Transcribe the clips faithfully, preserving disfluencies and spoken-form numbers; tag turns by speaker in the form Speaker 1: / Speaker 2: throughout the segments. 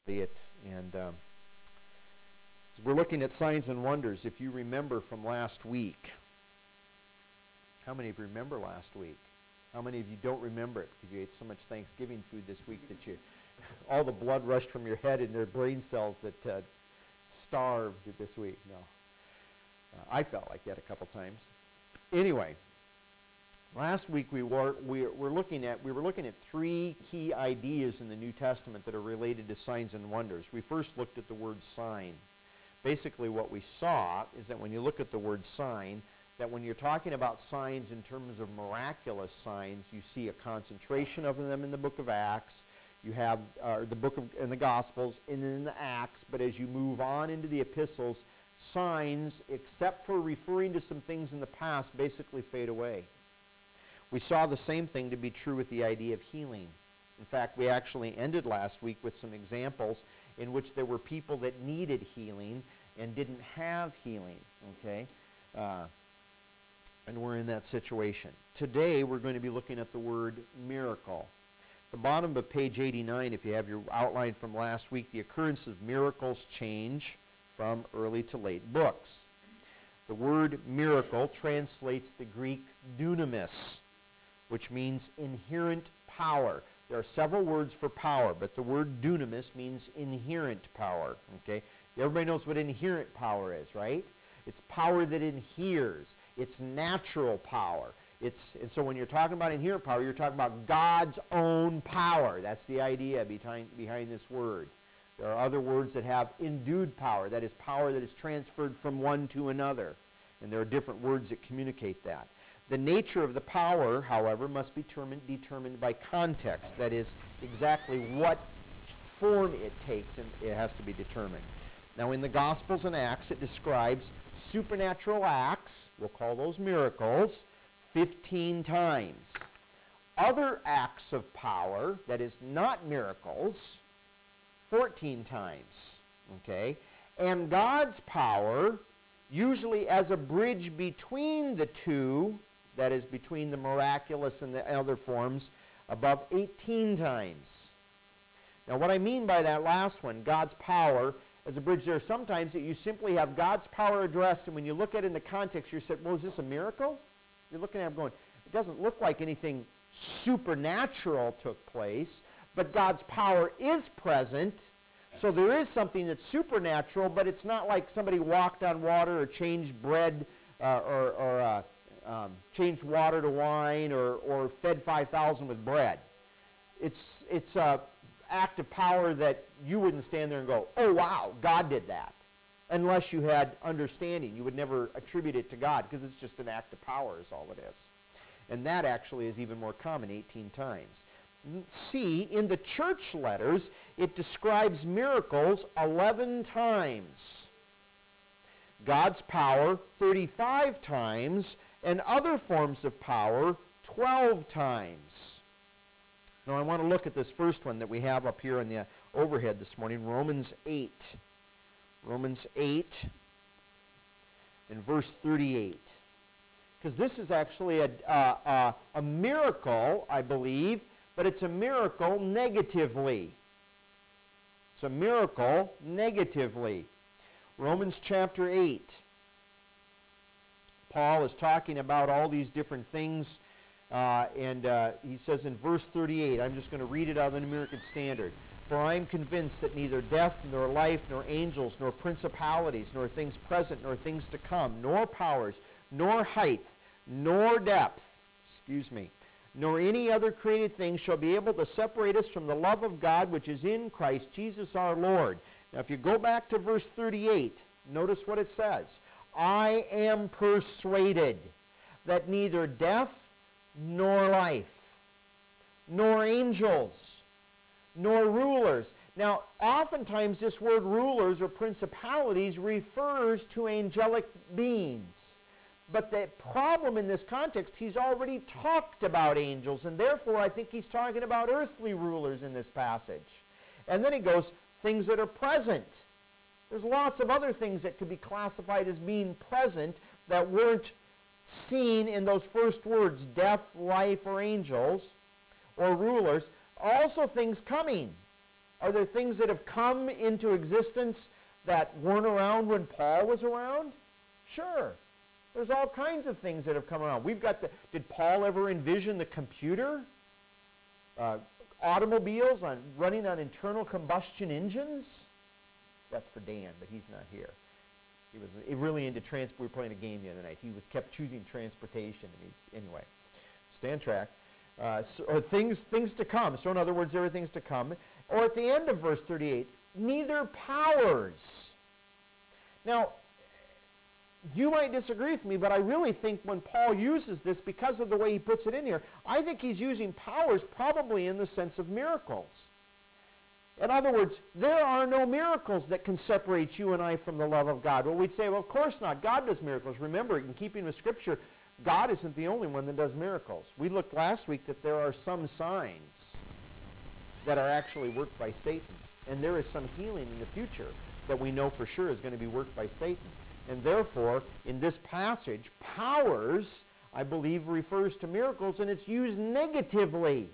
Speaker 1: it. And um, we're looking at signs and wonders. If you remember from last week, how many of you remember last week? How many of you don't remember it because you ate so much Thanksgiving food this week that you, all the blood rushed from your head and their brain cells that uh, starved this week? No. Uh, I felt like that a couple times. Anyway, last week we were we were looking at we were looking at three key ideas in the New Testament that are related to signs and wonders. We first looked at the word sign. Basically what we saw is that when you look at the word sign, that when you're talking about signs in terms of miraculous signs, you see a concentration of them in the book of Acts. You have uh, the book of in the Gospels and in the Acts, but as you move on into the epistles, signs, except for referring to some things in the past, basically fade away. We saw the same thing to be true with the idea of healing. In fact, we actually ended last week with some examples in which there were people that needed healing and didn't have healing, okay? Uh, and we're in that situation. Today, we're going to be looking at the word miracle. The bottom of page eighty-nine, if you have your outline from last week, the occurrence of miracles change from early to late books. The word miracle translates the Greek dunamis, which means inherent power. There are several words for power, but the word dunamis means inherent power. Okay? Everybody knows what inherent power is, right? It's power that inheres. It's natural power. It's, and so when you're talking about inherent power, you're talking about God's own power. That's the idea behind, behind this word. There are other words that have endued power. That is power that is transferred from one to another. And there are different words that communicate that. The nature of the power, however, must be determined, determined by context. That is, exactly what form it takes, and it has to be determined. Now, in the Gospels and Acts, it describes supernatural acts, we'll call those miracles, fifteen times. Other acts of power, that is not miracles, fourteen times. Okay? And God's power, usually as a bridge between the two, that is between the miraculous and the other forms, above eighteen times. Now what I mean by that last one, God's power as a bridge, there are sometimes that you simply have God's power addressed, and when you look at it in the context, you're saying, well, is this a miracle? You're looking at it going, it doesn't look like anything supernatural took place, but God's power is present, so there is something that's supernatural, but it's not like somebody walked on water or changed bread uh, or, or uh, um, changed water to wine or, or fed five thousand with bread. It's, it's a act of power that you wouldn't stand there and go, oh, wow, God did that. Unless you had understanding. You would never attribute it to God because it's just an act of power is all it is. And that actually is even more common, eighteen times. See, in the church letters, it describes miracles eleven times. God's power thirty-five times, and other forms of power twelve times. Now I want to look at this first one that we have up here on the overhead this morning, Romans eight. Romans eight and verse thirty-eight. Because this is actually a, uh, uh, a miracle, I believe, but it's a miracle negatively. It's a miracle negatively. Romans chapter eight. Paul is talking about all these different things, uh, and uh, he says in verse thirty-eight, I'm just going to read it out of the New American Standard. For I am convinced that neither death, nor life, nor angels, nor principalities, nor things present, nor things to come, nor powers, nor height, nor depth, excuse me, nor any other created thing shall be able to separate us from the love of God which is in Christ Jesus our Lord. Now if you go back to verse thirty-eight, notice what it says. I am persuaded that neither death, nor life, nor angels, nor rulers. Now, oftentimes this word rulers or principalities refers to angelic beings. But the problem in this context, he's already talked about angels, and therefore I think he's talking about earthly rulers in this passage. And then he goes, things that are present. There's lots of other things that could be classified as being present that weren't seen in those first words, death, life, or angels, or rulers. Also things coming. Are there things that have come into existence that weren't around when Paul was around? Sure. There's all kinds of things that have come around. We've got the, did Paul ever envision the computer? Uh, automobiles on running on internal combustion engines? That's for Dan, but he's not here. He was really into transport. We were playing a game the other night. He was kept choosing transportation. And he's, anyway, stay on track. Uh, so, or things, things to come. So in other words, there are things to come. Or at the end of verse thirty-eight, neither powers. Now, you might disagree with me, but I really think when Paul uses this, because of the way he puts it in here, I think he's using powers probably in the sense of miracles. In other words, there are no miracles that can separate you and I from the love of God. Well, we'd say, well, of course not. God does miracles. Remember, in keeping with Scripture, God isn't the only one that does miracles. We looked last week that there are some signs that are actually worked by Satan. And there is some healing in the future that we know for sure is going to be worked by Satan. And therefore, in this passage, powers, I believe, refers to miracles, and it's used negatively.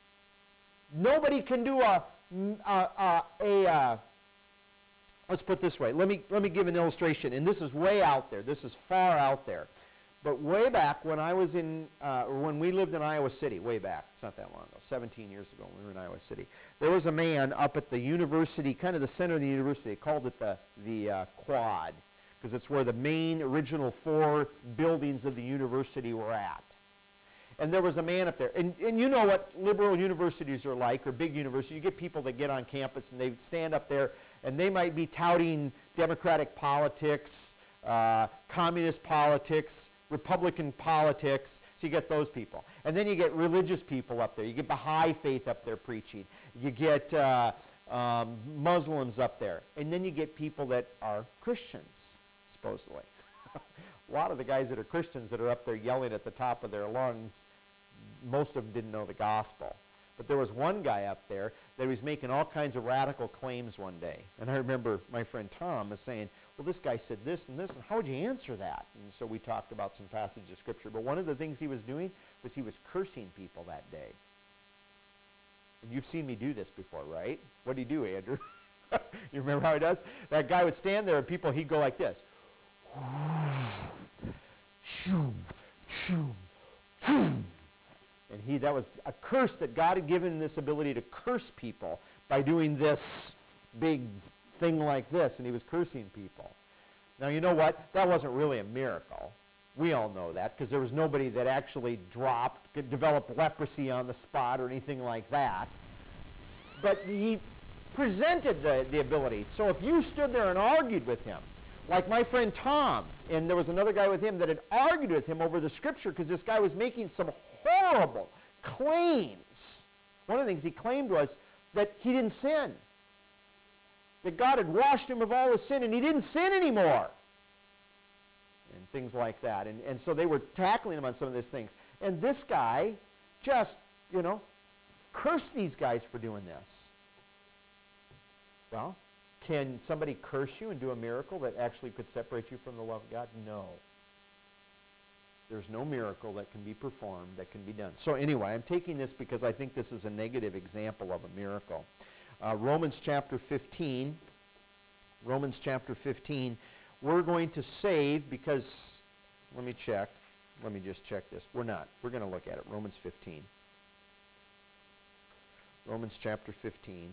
Speaker 1: Nobody can do a, a, a, a uh, let's put it this way. Let me, let me give an illustration, and this is way out there. This is far out there. But way back when I was in, uh, or when we lived in Iowa City, way back, it's not that long ago, seventeen years ago when we were in Iowa City, there was a man up at the university, kind of the center of the university. They called it the, the uh, Quad, because it's where the main original four buildings of the university were at. And there was a man up there. And, and you know what liberal universities are like, or big universities. You get people that get on campus and they stand up there and they might be touting democratic politics, uh, communist politics, Republican politics. So you get those people. And then you get religious people up there. You get Baha'i faith up there preaching. You get uh, um, Muslims up there. And then you get people that are Christians, supposedly. A lot of the guys that are Christians that are up there yelling at the top of their lungs, most of them didn't know the gospel. But there was one guy up there that was making all kinds of radical claims one day. And I remember my friend Tom was saying, well, this guy said this and this, and how would you answer that? And so we talked about some passages of Scripture. But one of the things he was doing was he was cursing people that day. And you've seen me do this before, right? What do you do, Andrew? You remember how he does? That guy would stand there and people, he'd go like this. And he, that was a curse that God had given him, this ability to curse people by doing this big thing like this, and he was cursing people. Now, you know what? That wasn't really a miracle. We all know that, because there was nobody that actually dropped, could develop leprosy on the spot or anything like that. But he presented the, the ability. So if you stood there and argued with him, like my friend Tom, and there was another guy with him that had argued with him over the Scripture because this guy was making some horrible claims. One of the things he claimed was that he didn't sin. That God had washed him of all his sin and he didn't sin anymore. And things like that. And, and so they were tackling him on some of these things. And this guy just, you know, cursed these guys for doing this. Well, can somebody curse you and do a miracle that actually could separate you from the love of God? No. There's no miracle that can be performed, that can be done. So anyway, I'm taking this because I think this is a negative example of a miracle. Uh, Romans chapter fifteen. Romans chapter fifteen. We're going to save because, let me check. Let me just check this. We're not. We're going to look at it. Romans fifteen. Romans chapter fifteen.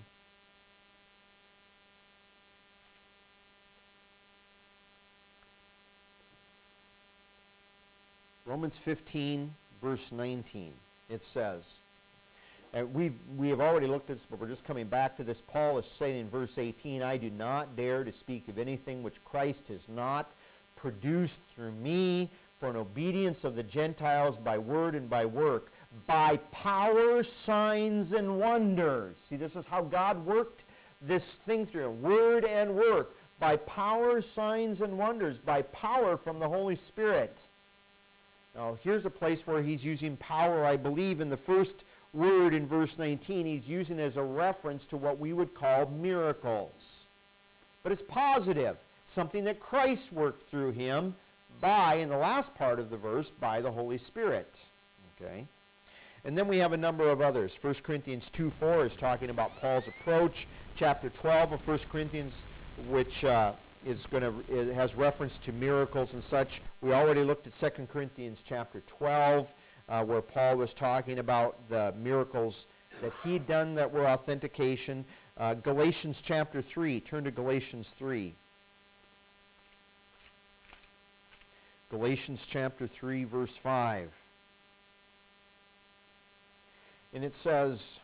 Speaker 1: Romans fifteen, verse nineteen, it says, and we've, we have already looked at this, but we're just coming back to this. Paul is saying in verse eighteen, I do not dare to speak of anything which Christ has not produced through me for an obedience of the Gentiles by word and by work, by power, signs, and wonders. See, this is how God worked this thing through him, word and work, by power, signs, and wonders, by power from the Holy Spirit. Now, here's a place where he's using power, I believe, in the first word in verse nineteen. He's using it as a reference to what we would call miracles. But it's positive, something that Christ worked through him by, in the last part of the verse, by the Holy Spirit. Okay? And then we have a number of others. First Corinthians two four is talking about Paul's approach. Chapter twelve of First Corinthians, which uh, is going to it has reference to miracles and such. We already looked at Second Corinthians chapter twelve, uh, where Paul was talking about the miracles that he'd done that were authentication. Uh, Galatians chapter three. Turn to Galatians three. Galatians chapter three, verse five. And it says,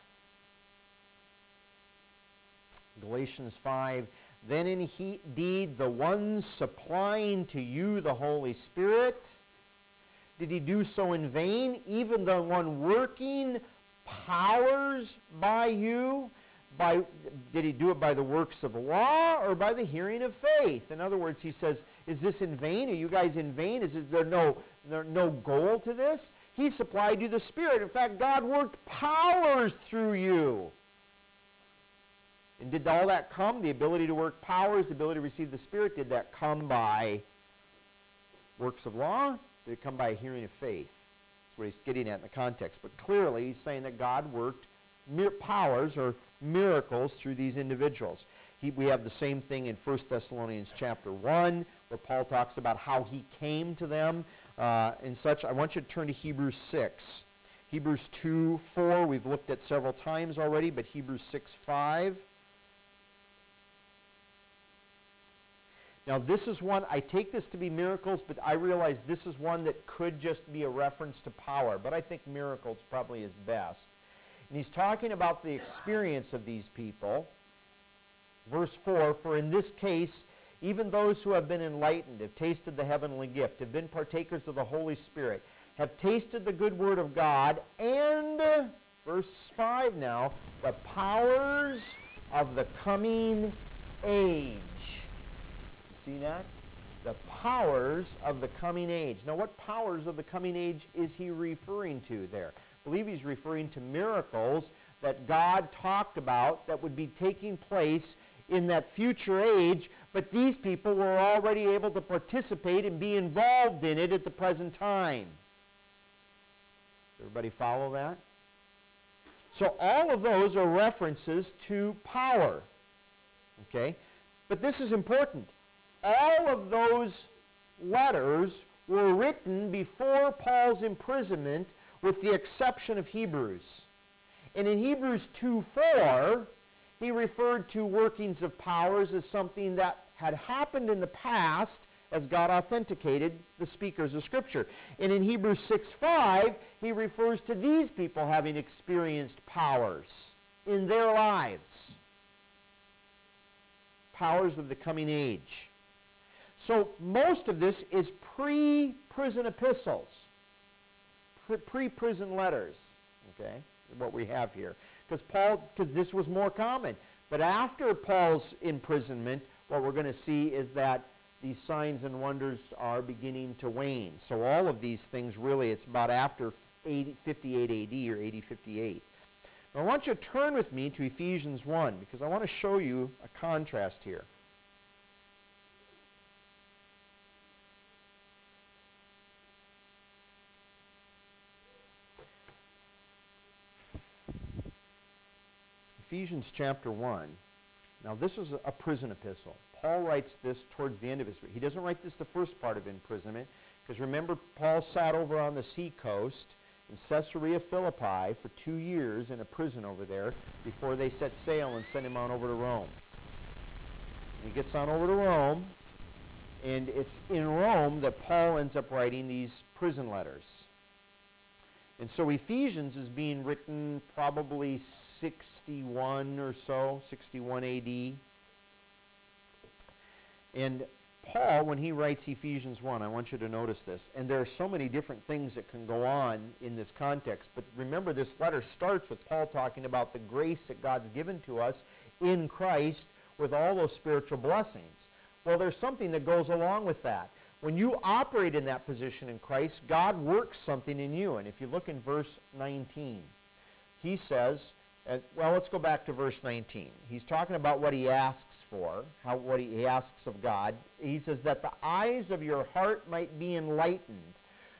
Speaker 1: Galatians five, then indeed the one supplying to you the Holy Spirit, did he do so in vain? Even the one working powers by you, by, did he do it by the works of the law or by the hearing of faith? In other words, he says, is this in vain? Are you guys in vain? Is there no, there no goal to this? He supplied you the Spirit. In fact, God worked powers through you. And did all that come? The ability to work powers, the ability to receive the Spirit, did that come by works of law? Did it come by hearing of faith? That's what he's getting at in the context. But clearly, he's saying that God worked powers or miracles through these individuals. He, we have the same thing in First Thessalonians chapter one, where Paul talks about how he came to them uh, and such. I want you to turn to Hebrews six. Hebrews two four, we've looked at several times already, but Hebrews six five. Now this is one, I take this to be miracles, but I realize this is one that could just be a reference to power, but I think miracles probably is best. And he's talking about the experience of these people. Verse four, for in this case, even those who have been enlightened, have tasted the heavenly gift, have been partakers of the Holy Spirit, have tasted the good word of God, and, verse five now, the powers of the coming age. See that? The powers of the coming age. Now, what powers of the coming age is he referring to there? I believe he's referring to miracles that God talked about that would be taking place in that future age, but these people were already able to participate and be involved in it at the present time. Everybody follow that? So all of those are references to power. Okay? But this is important. All of those letters were written before Paul's imprisonment, with the exception of Hebrews. And in Hebrews two four, he referred to workings of powers as something that had happened in the past as God authenticated the speakers of Scripture. And in Hebrews six five, he refers to these people having experienced powers in their lives. Powers of the coming age. So most of this is pre-prison epistles, pre-prison letters, okay, what we have here. Because Paul, because this was more common. But after Paul's imprisonment, what we're going to see is that these signs and wonders are beginning to wane. So all of these things really, it's about after fifty-eight A D or A D fifty-eight. Now I want you to turn with me to Ephesians one, because I want to show you a contrast here. Ephesians chapter one. Now this is a prison epistle. Paul writes this towards the end of his, he doesn't write this the first part of imprisonment, because remember Paul sat over on the sea coast in Caesarea Philippi for two years in a prison over there before they set sail and sent him on over to Rome. He gets on over to Rome, and it's in Rome that Paul ends up writing these prison letters. And so Ephesians is being written probably sixty-one or so, sixty-one A D. And Paul, when he writes Ephesians one, I want you to notice this. And there are so many different things that can go on in this context. But remember, this letter starts with Paul talking about the grace that God's given to us in Christ with all those spiritual blessings. Well, there's something that goes along with that. When you operate in that position in Christ, God works something in you. And if you look in verse nineteen, he says, uh, well, let's go back to verse nineteen. He's talking about what he asks for, how what he asks of God. He says that the eyes of your heart might be enlightened,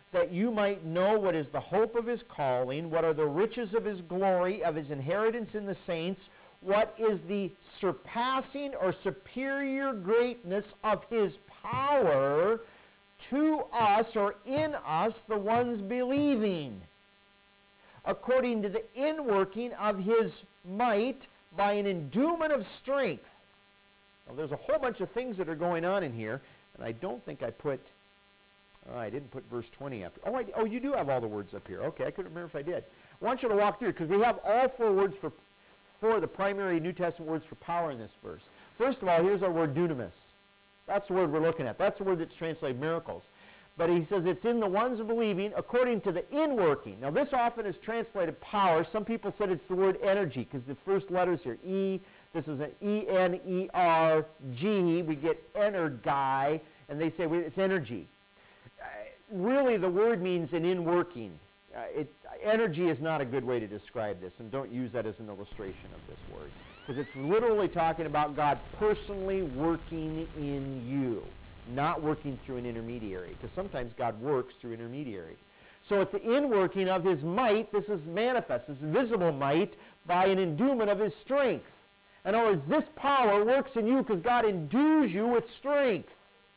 Speaker 1: that you might know what is the hope of his calling, what are the riches of his glory, of his inheritance in the saints, what is the surpassing or superior greatness of his power to us or in us, the ones believing, according to the inworking of his might by an endowment of strength. Now, there's a whole bunch of things that are going on in here, and I don't think I put, oh, I didn't put verse twenty after. Oh, I, oh, you do have all the words up here. Okay, I couldn't remember if I did. I want you to walk through, because we have all four words for, four of the primary New Testament words for power in this verse. First of all, here's our word dunamis. That's the word we're looking at. That's the word that's translated miracles. But he says it's in the ones believing according to the inworking. Now, this often is translated power. Some people said it's the word energy, because the first letters here, E, this is an E N E R G. We get energy, and they say it's energy. Uh, really, the word means an inworking. Uh, it, energy is not a good way to describe this, and don't use that as an illustration of this word, because it's literally talking about God personally working in you, not working through an intermediary, because sometimes God works through intermediaries. So it's the inworking of his might. This is manifest, this visible might, by an endowment of his strength. In other words, this power works in you because God endues you with strength.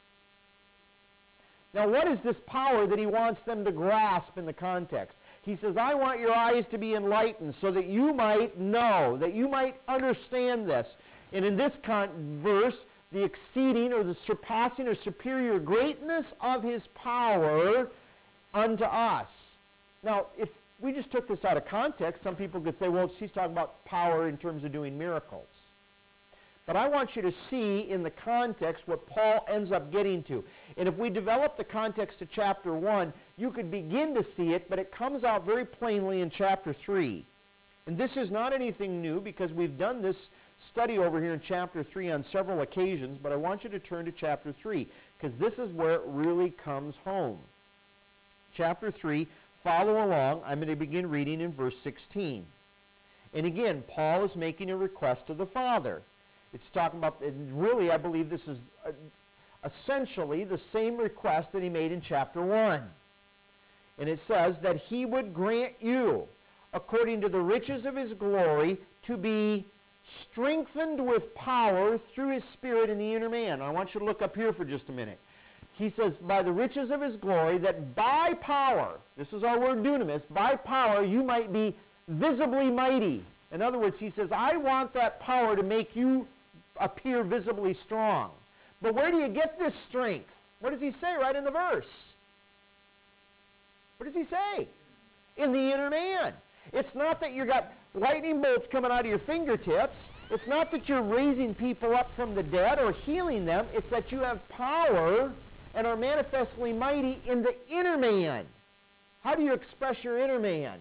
Speaker 1: Now, what is this power that he wants them to grasp in the context? He says, I want your eyes to be enlightened so that you might know, that you might understand this. And in this con verse, the exceeding or the surpassing or superior greatness of his power unto us. Now, if we just took this out of context, some people could say, well, she's talking about power in terms of doing miracles. But I want you to see in the context what Paul ends up getting to. And if we develop the context of chapter one, you could begin to see it, but it comes out very plainly in chapter three. And this is not anything new, because we've done this study over here in chapter three on several occasions, but I want you to turn to chapter three, because this is where it really comes home. Chapter three, follow along. I'm going to begin reading in verse sixteen. And again, Paul is making a request to the Father. It's talking about, and really I believe this is uh, essentially the same request that he made in chapter one. And it says that he would grant you, according to the riches of his glory, to be strengthened with power through his Spirit in the inner man. I want you to look up here for just a minute. He says, by the riches of his glory, that by power, this is our word dunamis, by power you might be visibly mighty. In other words, he says, I want that power to make you appear visibly strong. But where do you get this strength? What does he say right in the verse? What does he say? In the inner man. It's not that you got lightning bolts coming out of your fingertips. It's not that you're raising people up from the dead or healing them. It's that you have power and are manifestly mighty in the inner man. How do you express your inner man?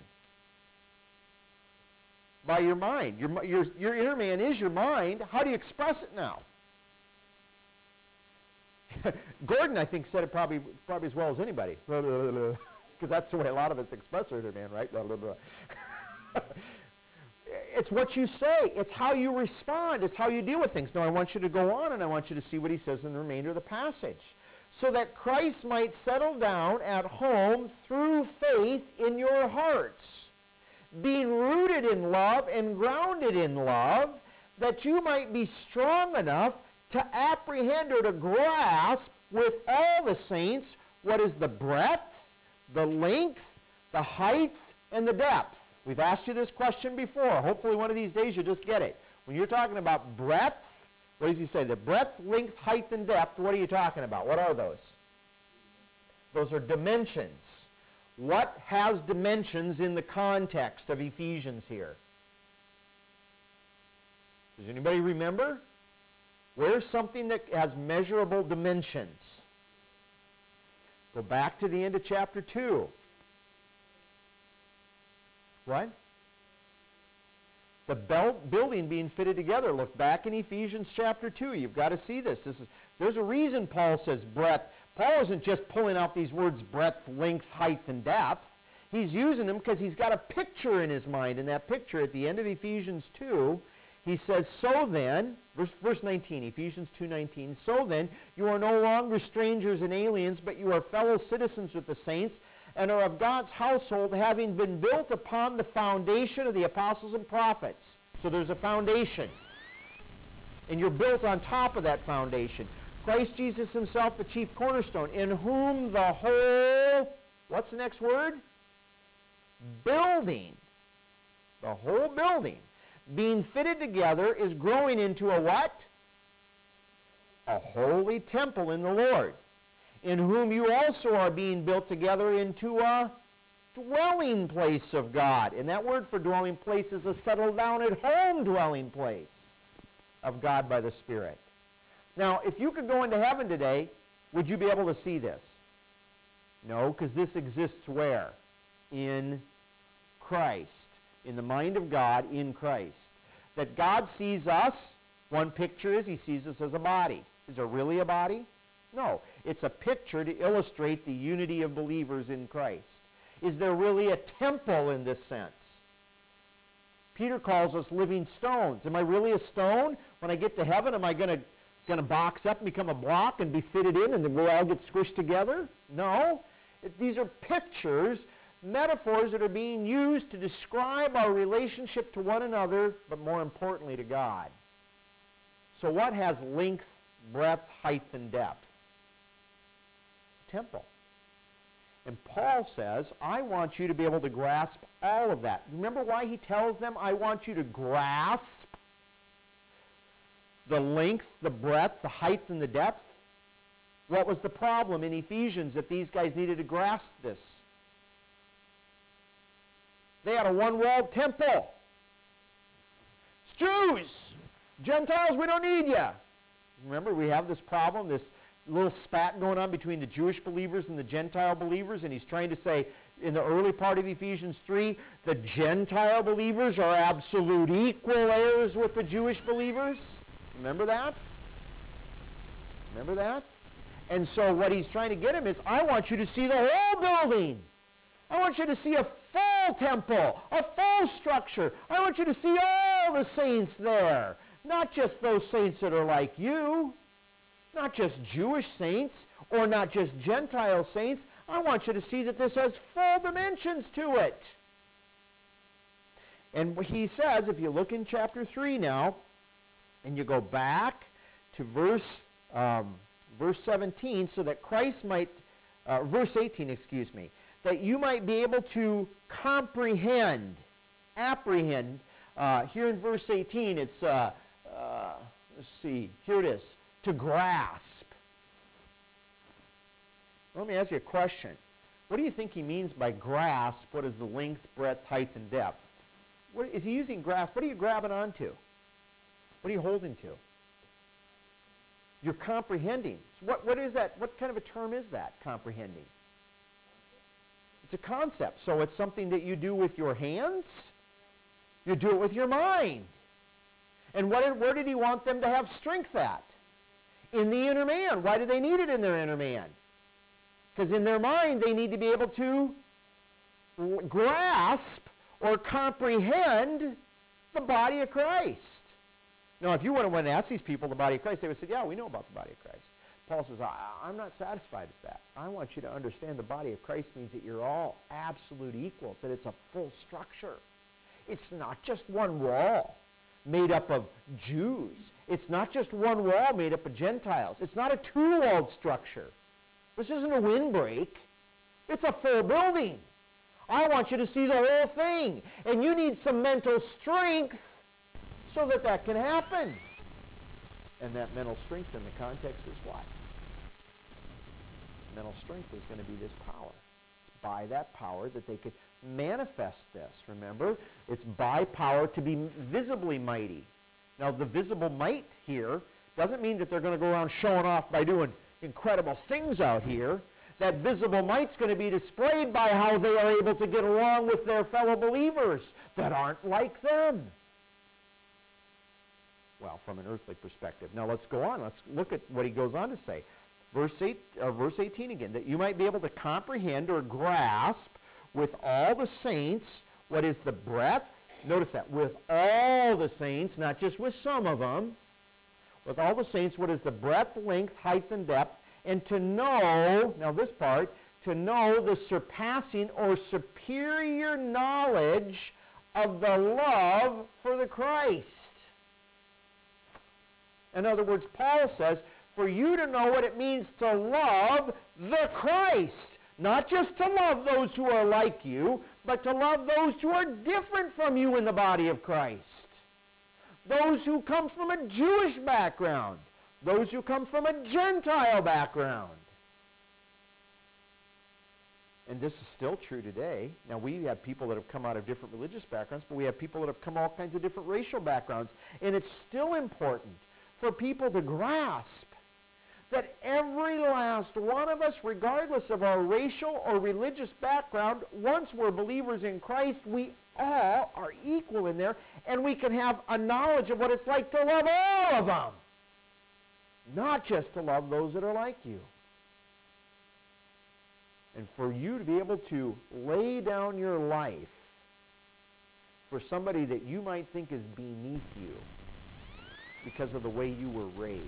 Speaker 1: By your mind. Your, your, your inner man is your mind. How do you express it now? Gordon, I think, said it probably, probably as well as anybody. Because that's the way a lot of us express our inner man, right? It's what you say. It's how you respond. It's how you deal with things. Now, I want you to go on, and I want you to see what he says in the remainder of the passage. So that Christ might settle down at home through faith in your hearts, being rooted in love and grounded in love, that you might be strong enough to apprehend or to grasp with all the saints what is the breadth, the length, the height, and the depth. We've asked you this question before. Hopefully one of these days you'll just get it. When you're talking about breadth, what does he say? The breadth, length, height, and depth, what are you talking about? What are those? Those are dimensions. What has dimensions in the context of Ephesians here? Does anybody remember? Where's something that has measurable dimensions? Go back to the end of chapter two. What? The belt building being fitted together. Look back in Ephesians chapter two. You've got to see this. This is, there's a reason Paul says breadth. Paul isn't just pulling out these words breadth, length, height, and depth. He's using them because he's got a picture in his mind. And that picture at the end of Ephesians two, he says, so then, verse, verse nineteen, Ephesians two nineteen, so then you are no longer strangers and aliens, but you are fellow citizens with the saints and are of God's household, having been built upon the foundation of the apostles and prophets. So there's a foundation. And you're built on top of that foundation. Christ Jesus himself, the chief cornerstone, in whom the whole, what's the next word? Building. The whole building, being fitted together, is growing into a what? A holy temple in the Lord, in whom you also are being built together into a dwelling place of God. And that word for dwelling place is a settled down at home dwelling place of God by the Spirit. Now, if you could go into heaven today, would you be able to see this? No, because this exists where? In Christ. In the mind of God, in Christ. That God sees us, one picture is he sees us as a body. Is there really a body? No. It's a picture to illustrate the unity of believers in Christ. Is there really a temple in this sense? Peter calls us living stones. Am I really a stone? When I get to heaven, am I going to going to box up and become a block and be fitted in and then we'll all get squished together? No. It, these are pictures, metaphors that are being used to describe our relationship to one another, but more importantly to God. So what has length, breadth, height, and depth? Temple. And Paul says, I want you to be able to grasp all of that. Remember why he tells them, I want you to grasp the length, the breadth, the height, and the depth? What was the problem in Ephesians that these guys needed to grasp this? They had a one-walled temple. It's Jews. Gentiles, we don't need you. Remember, we have this problem, this little spat going on between the Jewish believers and the Gentile believers, and he's trying to say in the early part of Ephesians three, the Gentile believers are absolute equal heirs with the Jewish believers. Remember that? Remember that? And so what he's trying to get him is, I want you to see the whole building. I want you to see a full temple, a full structure. I want you to see all the saints there. Not just those saints that are like you. Not just Jewish saints or not just Gentile saints. I want you to see that this has full dimensions to it. And he says, if you look in chapter three now, and you go back to verse um, verse seventeen, so that Christ might, uh, verse eighteen, excuse me, that you might be able to comprehend, apprehend. Uh, here in verse eighteen, it's, uh, uh, let's see, here it is, to grasp. Let me ask you a question. What do you think he means by grasp? What is the length, breadth, height, and depth? What, is he using grasp? What are you grabbing onto? What are you holding to? You're comprehending. So what, what is that? What kind of a term is that, comprehending? It's a concept. So it's something that you do with your hands. You do it with your mind. And what, where did he want them to have strength at? In the inner man. Why do they need it in their inner man? Because in their mind they need to be able to grasp or comprehend the body of Christ. Now, if you went and asked these people the body of Christ, they would say, yeah, we know about the body of Christ. Paul says, I, I'm not satisfied with that. I want you to understand the body of Christ means that you're all absolute equals, that it's a full structure. It's not just one wall made up of Jews. It's not just one wall made up of Gentiles. It's not a two-walled structure. This isn't a windbreak. It's a full building. I want you to see the whole thing. And you need some mental strength so that that can happen. And that mental strength in the context is what? Mental strength is going to be this power. It's by that power that they could manifest this. Remember, it's by power to be visibly mighty. Now, the visible might here doesn't mean that they're going to go around showing off by doing incredible things out here. That visible might's going to be displayed by how they are able to get along with their fellow believers that aren't like them. Well, from an earthly perspective. Now let's go on. Let's look at what he goes on to say. Verse eight, uh, verse eighteen again, that you might be able to comprehend or grasp with all the saints what is the breadth. Notice that, with all the saints, not just with some of them. With all the saints, what is the breadth, length, height, and depth, and to know, now this part, to know the surpassing or superior knowledge of the love for the Christ. In other words, Paul says, for you to know what it means to love the Christ. Not just to love those who are like you, but to love those who are different from you in the body of Christ. Those who come from a Jewish background. Those who come from a Gentile background. And this is still true today. Now, we have people that have come out of different religious backgrounds, but we have people that have come all kinds of different racial backgrounds. And it's still important for people to grasp that every last one of us, regardless of our racial or religious background, once we're believers in Christ, we all are equal in there, and we can have a knowledge of what it's like to love all of them, not just to love those that are like you. And for you to be able to lay down your life for somebody that you might think is beneath you because of the way you were raised.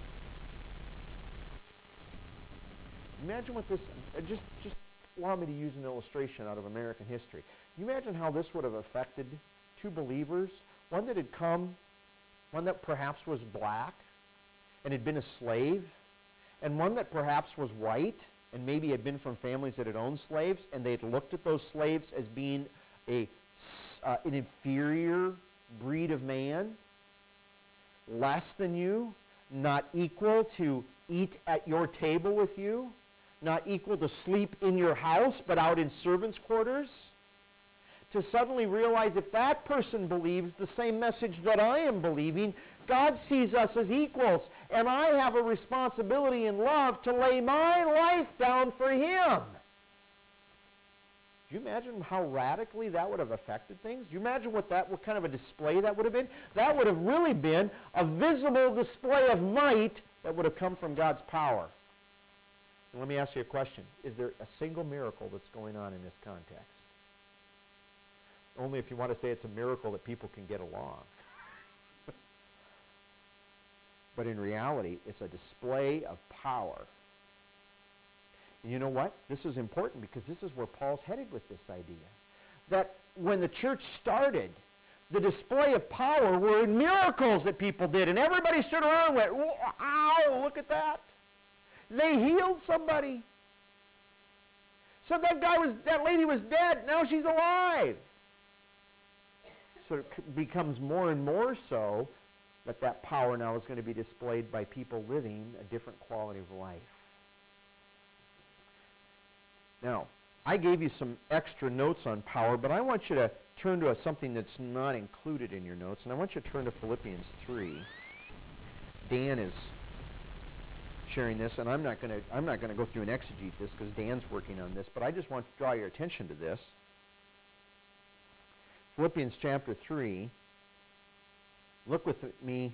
Speaker 1: Imagine what this, just, just allow me to use an illustration out of American history. Can you imagine how this would have affected two believers? One that had come, one that perhaps was black and had been a slave, and one that perhaps was white and maybe had been from families that had owned slaves, and they had looked at those slaves as being a, uh, an inferior breed of man, less than you, not equal to eat at your table with you, not equal to sleep in your house but out in servants' quarters, to suddenly realize if that person believes the same message that I am believing, God sees us as equals, and I have a responsibility in love to lay my life down for him. Do you imagine how radically that would have affected things? Do you imagine what that, what kind of a display that would have been? That would have really been a visible display of might that would have come from God's power. And let me ask you a question. Is there a single miracle that's going on in this context? Only if you want to say it's a miracle that people can get along. But in reality, it's a display of power. And you know what? This is important because this is where Paul's headed with this idea. That when the church started, the display of power were in miracles that people did. And everybody stood around and went, "Ow, look at that." They healed somebody. So that guy was, that lady was dead. Now she's alive. So it becomes more and more so that that power now is going to be displayed by people living a different quality of life. Now, I gave you some extra notes on power, but I want you to turn to a, something that's not included in your notes, and I want you to turn to Philippians three. Dan is sharing this, and I'm not going to I'm not going to go through and exegete this because Dan's working on this, but I just want to draw your attention to this. Philippians chapter three. Look with me.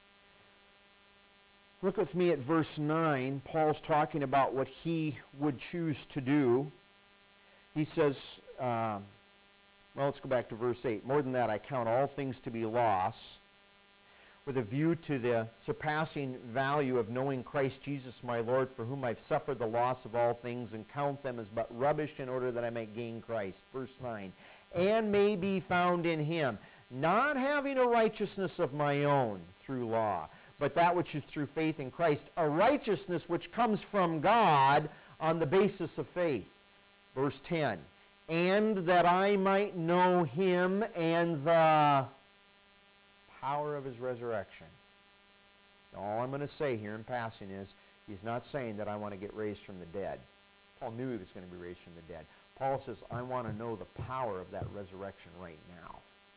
Speaker 1: Look with me at verse nine. Paul's talking about what he would choose to do. He says, uh, well, let's go back to verse eight. More than that, I count all things to be loss, with a view to the surpassing value of knowing Christ Jesus my Lord, for whom I've suffered the loss of all things, and count them as but rubbish in order that I may gain Christ. Verse nine. And may be found in him, not having a righteousness of my own through law, but that which is through faith in Christ, a righteousness which comes from God on the basis of faith. Verse ten. And that I might know him and the power of his resurrection. All I'm going to say here in passing is, he's not saying that I want to get raised from the dead. Paul knew he was going to be raised from the dead. Paul says, I want to know the power of that resurrection right now.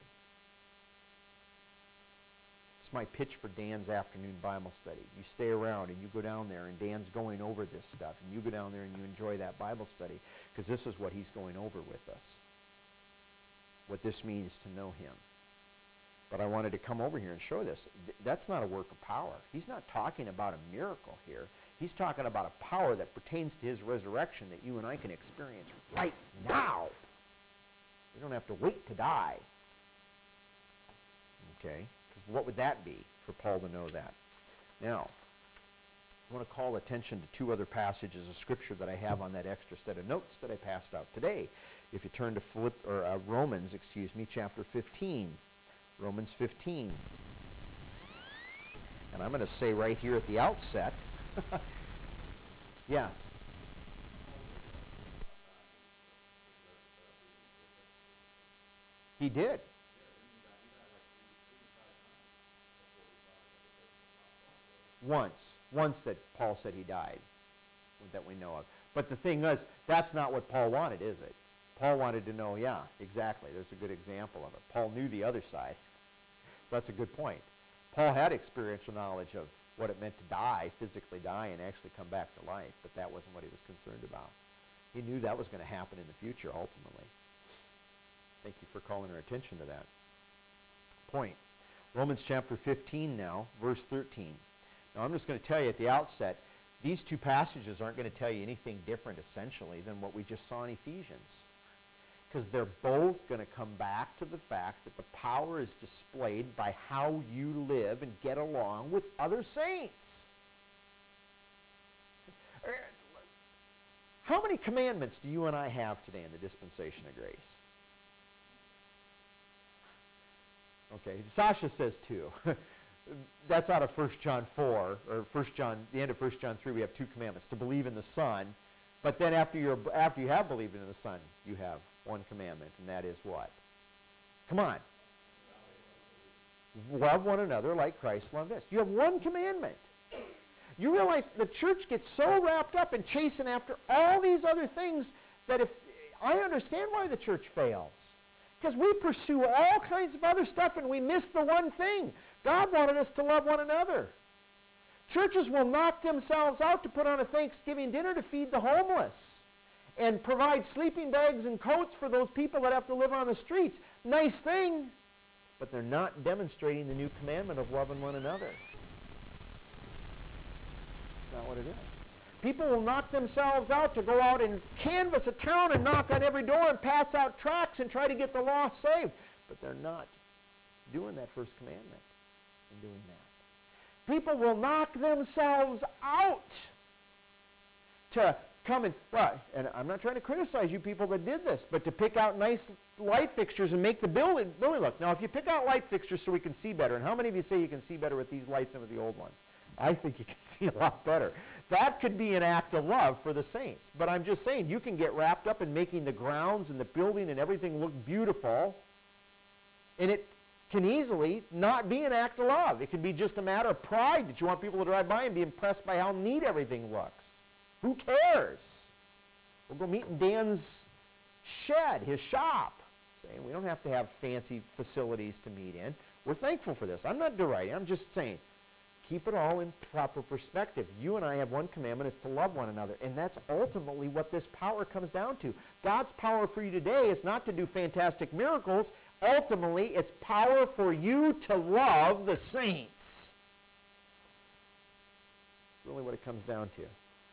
Speaker 1: It's my pitch for Dan's afternoon Bible study. You stay around and you go down there, and Dan's going over this stuff, and you go down there and you enjoy that Bible study, because this is what he's going over with us. What this means to know him. But I wanted to come over here and show this. That's not a work of power. He's not talking about a miracle here. He's talking about a power that pertains to his resurrection that you and I can experience right now. We don't have to wait to die. Okay? Because what would that be for Paul to know that? Now, I want to call attention to two other passages of Scripture that I have on that extra set of notes that I passed out today. If you turn to Philipp, or uh, Romans, excuse me, chapter fifteen. Romans fifteen. And I'm going to say right here at the outset, yes. He did. Once. Once that Paul said he died, that we know of. But the thing is, that's not what Paul wanted, is it? Paul wanted to know, yeah, exactly. There's a good example of it. Paul knew the other side. That's a good point. Paul had experiential knowledge of what it meant to die, physically die, and actually come back to life, but that wasn't what he was concerned about. He knew that was going to happen in the future, ultimately. Thank you for calling our attention to that point. Romans chapter fifteen now, verse thirteen. Now, I'm just going to tell you at the outset, these two passages aren't going to tell you anything different, essentially, than what we just saw in Ephesians. Because they're both going to come back to the fact that the power is displayed by how you live and get along with other saints. How many commandments do you and I have today in the dispensation of grace? Okay, Sasha says two. That's out of First John four, or First John, the end of First John three, we have two commandments, to believe in the Son, but then after, you're, after you have believed in the Son, you have one commandment, and that is what? Come on. Love one another like Christ loved us. You have one commandment. You realize the church gets so wrapped up in chasing after all these other things that if, I understand why the church fails. Because we pursue all kinds of other stuff and we miss the one thing. God wanted us to love one another. Churches will knock themselves out to put on a Thanksgiving dinner to feed the homeless and provide sleeping bags and coats for those people that have to live on the streets. Nice thing, but they're not demonstrating the new commandment of loving one another. That's not what it is. People will knock themselves out to go out and canvass a town and knock on every door and pass out tracts and try to get the lost saved. But they're not doing that first commandment and doing that. People will knock themselves out to come and, well, and I'm not trying to criticize you people that did this, but to pick out nice light fixtures and make the building, building look. Now, if you pick out light fixtures so we can see better, and how many of you say you can see better with these lights than with the old ones? I think you can see a lot better. That could be an act of love for the saints. But I'm just saying, you can get wrapped up in making the grounds and the building and everything look beautiful, and it can easily not be an act of love. It can be just a matter of pride that you want people to drive by and be impressed by how neat everything looks. Who cares? We'll go meet in Dan's shed, his shop. Saying we don't have to have fancy facilities to meet in. We're thankful for this. I'm not deriding. I'm just saying, keep it all in proper perspective. You and I have one commandment, is to love one another. And that's ultimately what this power comes down to. God's power for you today is not to do fantastic miracles. Ultimately, it's power for you to love the saints. That's really what it comes down to.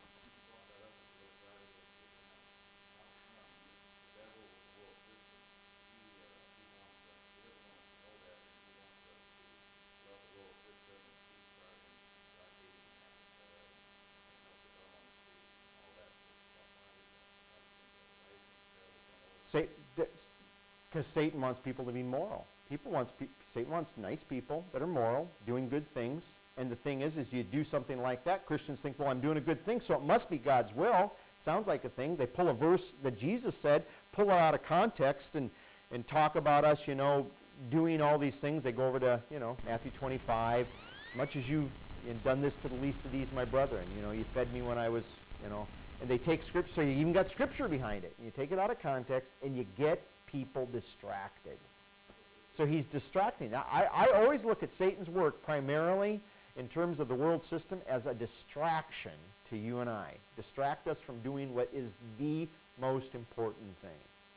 Speaker 1: Because Satan wants people to be moral. People wants pe Satan wants nice people that are moral, doing good things. And the thing is, is you do something like that, Christians think, well, I'm doing a good thing, so it must be God's will. Sounds like a thing. They pull a verse that Jesus said, pull it out of context, and, and talk about us, you know, doing all these things. They go over to, you know, Matthew twenty-five. As much as you've done this to the least of these, my brethren, you know, you fed me when I was, you know. And they take scripture, so you even got scripture behind it. And you take it out of context, and you get people distracted. So he's distracting. Now, I, I always look at Satan's work primarily in terms of the world system as a distraction to you and I. Distract us from doing what is the most important thing.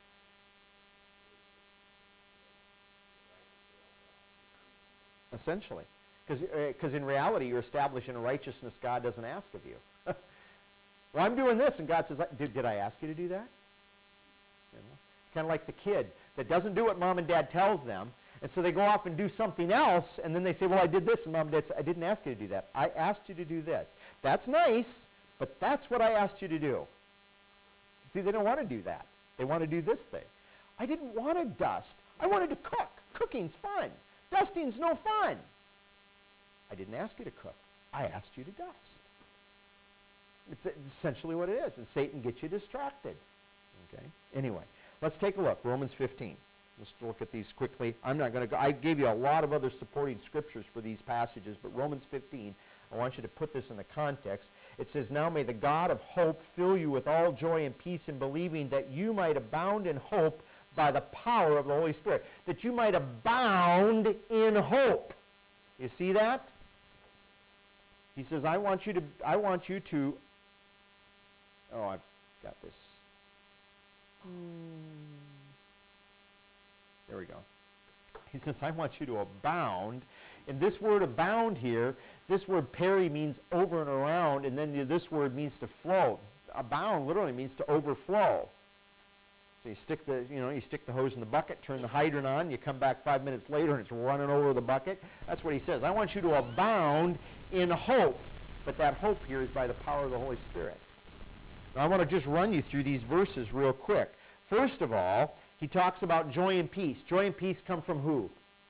Speaker 1: Essentially. Because uh, in reality, you're establishing a righteousness God doesn't ask of you. Well, I'm doing this, and God says, did, did I ask you to do that? You know? Kind of like the kid that doesn't do what mom and dad tells them, and so they go off and do something else, and then they say, well, I did this, and mom and dad said, I didn't ask you to do that. I asked you to do this. That's nice, but that's what I asked you to do. See, they don't want to do that. They want to do this thing. I didn't want to dust. I wanted to cook. Cooking's fun. Dusting's no fun. I didn't ask you to cook. I asked you to dust. It's essentially what it is. And Satan gets you distracted. Okay? Anyway, let's take a look. Romans fifteen. Let's look at these quickly. I'm not going to go. I gave you a lot of other supporting scriptures for these passages, but Romans fifteen, I want you to put this in the context. It says, now may the God of hope fill you with all joy and peace in believing, that you might abound in hope by the power of the Holy Spirit. That you might abound in hope. You see that? He says, I want you to, I want you to, oh, I've got this. There we go. He says, I want you to abound. And this word abound here, this word peri means over and around, and then this word means to flow. Abound literally means to overflow. So you stick the, you know, you stick the hose in the bucket, turn the hydrant on, you come back five minutes later and it's running over the bucket. That's what he says. I want you to abound in hope. But that hope here is by the power of the Holy Spirit. Now I want to just run you through these verses real quick. First of all, he talks about joy and peace. Joy and peace come from who?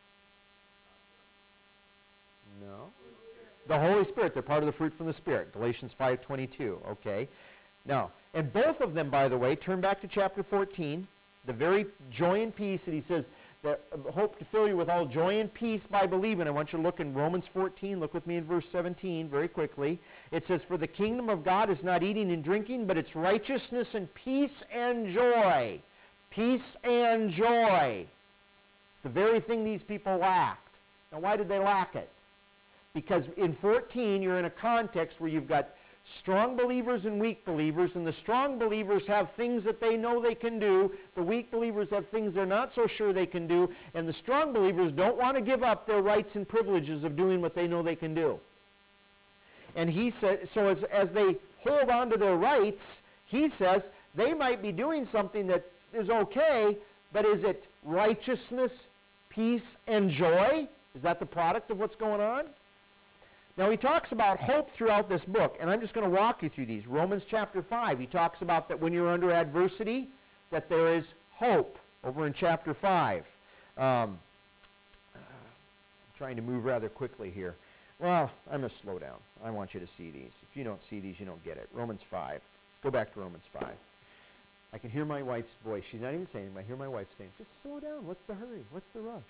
Speaker 1: No. The Holy Spirit. They're part of the fruit from the Spirit. Galatians five twenty-two. Okay. Now, and both of them, by the way, turn back to chapter fourteen. The very joy and peace that he says, that hope to fill you with all joy and peace by believing. I want you to look in Romans fourteen. Look with me in verse seventeen very quickly. It says, for the kingdom of God is not eating and drinking, but it's righteousness and peace and joy. Peace and joy. It's the very thing these people lacked. Now, why did they lack it? Because in fourteen, you're in a context where you've got strong believers and weak believers, and the strong believers have things that they know they can do. The weak believers have things they're not so sure they can do, and the strong believers don't want to give up their rights and privileges of doing what they know they can do. And he said, so as, as they hold on to their rights, he says they might be doing something that is okay, but is it righteousness, peace, and joy? Is that the product of what's going on? Now, he talks about hope throughout this book, and I'm just going to walk you through these. Romans chapter five, he talks about that when you're under adversity, that there is hope over in chapter five. Um, I'm trying to move rather quickly here. Well, I'm going to slow down. I want you to see these. If you don't see these, you don't get it. Romans five. Go back to Romans five. I can hear my wife's voice. She's not even saying anything. I hear my wife saying, just slow down. What's the hurry? What's the rush?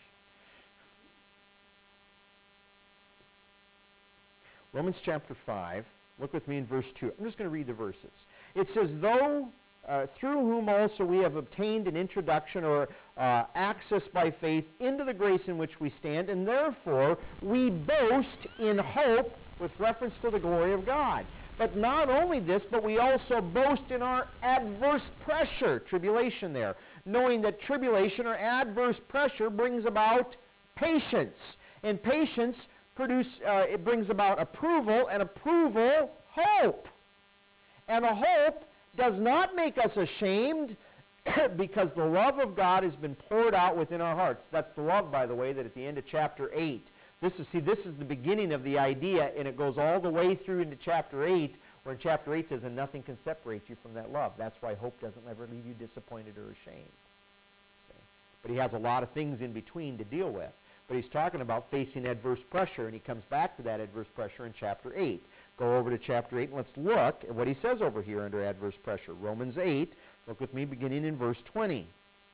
Speaker 1: Romans chapter five, look with me in verse two. I'm just going to read the verses. It says, though uh, through whom also we have obtained an introduction or uh, access by faith into the grace in which we stand, and therefore we boast in hope with reference to the glory of God. But not only this, but we also boast in our adverse pressure, tribulation there, knowing that tribulation or adverse pressure brings about patience, and patience Produce, uh, it brings about approval, and approval, hope. And a hope does not make us ashamed because the love of God has been poured out within our hearts. That's the love, by the way, that at the end of chapter eight, this is, see, this is the beginning of the idea, and it goes all the way through into chapter eight, where in chapter eight says, and nothing can separate you from that love. That's why hope doesn't ever leave you disappointed or ashamed. See? But he has a lot of things in between to deal with. But he's talking about facing adverse pressure, and he comes back to that adverse pressure in chapter eight. Go over to chapter eight, and let's look at what he says over here under adverse pressure. Romans eight, look with me beginning in verse twenty.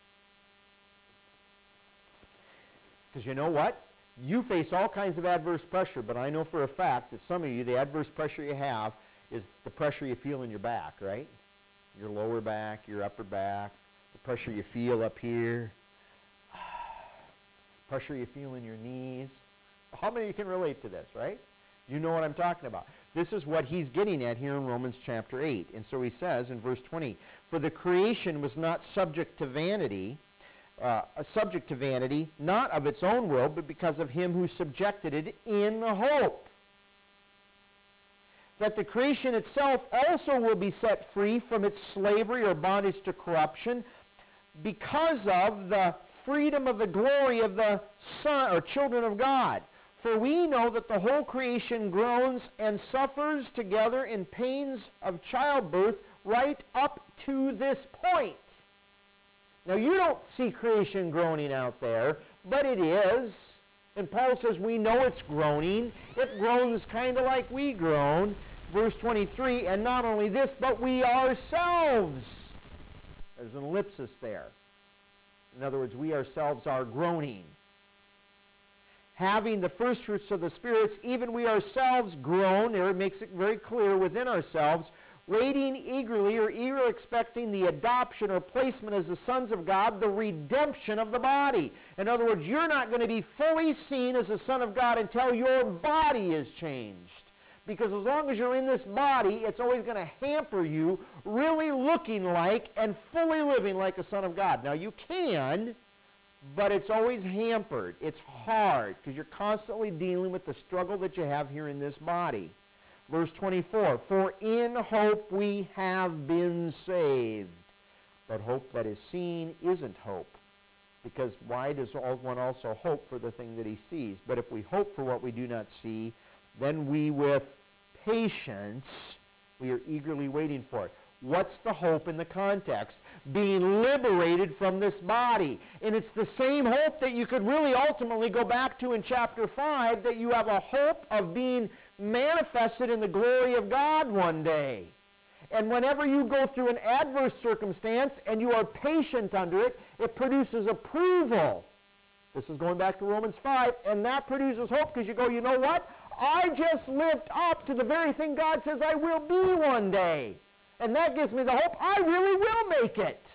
Speaker 1: Because you know what? You face all kinds of adverse pressure, but I know for a fact that some of you, the adverse pressure you have is the pressure you feel in your back, right? Your lower back, your upper back, the pressure you feel up here. Pressure you feel in your knees. How many of you can relate to this, right? You know what I'm talking about. This is what he's getting at here in Romans chapter eight. And so he says in verse twenty, for the creation was not subject to vanity, uh, subject to vanity, not of its own will, but because of him who subjected it in hope. That the creation itself also will be set free from its slavery or bondage to corruption because of the freedom of the glory of the Son or children of God. For we know that the whole creation groans and suffers together in pains of childbirth right up to this point. Now, you don't see creation groaning out there, but it is. And Paul says we know it's groaning. It groans kind of like we groan. Verse twenty-three, and not only this, but we ourselves. There's an ellipsis there. In other words, we ourselves are groaning. Having the first fruits of the spirits, even we ourselves groan, there it makes it very clear within ourselves, waiting eagerly or eagerly expecting the adoption or placement as the sons of God, the redemption of the body. In other words, you're not going to be fully seen as a son of God until your body is changed. Because as long as you're in this body, it's always going to hamper you really looking like and fully living like a son of God. Now, you can, but it's always hampered. It's hard because you're constantly dealing with the struggle that you have here in this body. Verse twenty-four, for in hope we have been saved. But hope that is seen isn't hope. Because why does one also hope for the thing that he sees? But if we hope for what we do not see, then we with patience, we are eagerly waiting for it. What's the hope in the context? Being liberated from this body. And it's the same hope that you could really ultimately go back to in chapter five, that you have a hope of being manifested in the glory of God one day. And whenever you go through an adverse circumstance and you are patient under it, it produces approval. This is going back to Romans five, and that produces hope because you go, you know what? I just lived up to the very thing God says I will be one day. And that gives me the hope I really will make it.